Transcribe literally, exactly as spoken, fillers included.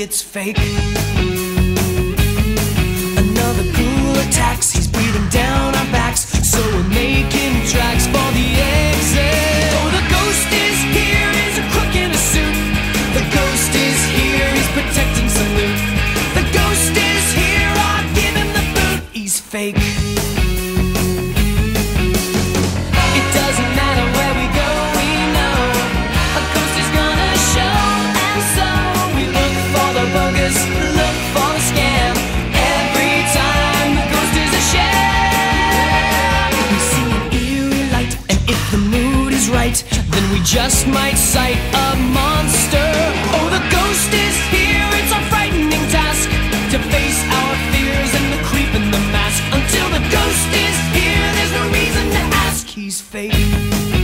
it's fake. Another ghoul attacks, he's breathing down our backs, so we're making tracks for the exit. Oh, the ghost is here, he's a crook in a suit. The ghost is here, he's protecting some loot. The ghost is here, I'll give him the boot. He's fake. It doesn't matter where we go, we know a ghost is gonna show. And so we look for the bogus, look for the scam. Every time the ghost is a sham. We see an eerie light, and if the mood is right, then we just might sight a monster. Oh, the ghost is here, it's our frightening task to face our fears and the creep in the mask. Until the ghost is here, there's no reason to ask. He's fake.